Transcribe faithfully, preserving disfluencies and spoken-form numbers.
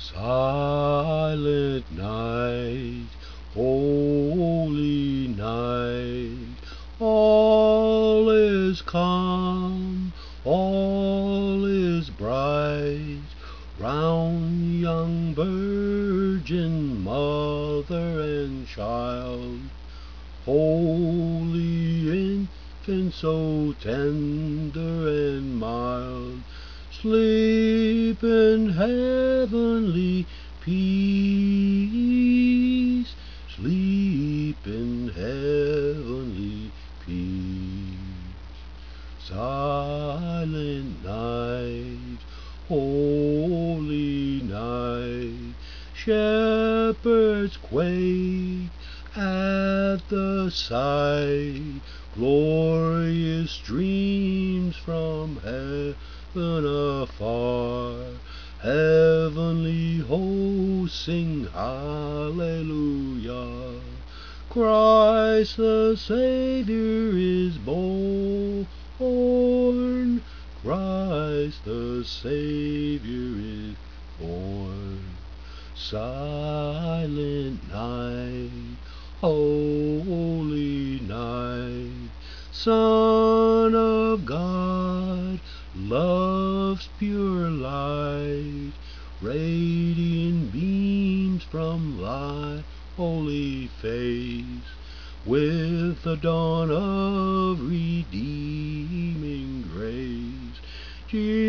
Silent night, holy night, all is calm, all is bright, round young virgin, mother and child, holy infant, so tender and mild, sleep in heavenly peace, sleep in heavenly peace. Silent night, holy night, shepherds quake at the sight, glorious dreams from heaven afar, heavenly hosts sing hallelujah. Christ the Savior is born, Christ the Savior is born. Silent night, holy night, Son of God, love's pure light, radiant beams from thy holy face, with the dawn of redeeming grace.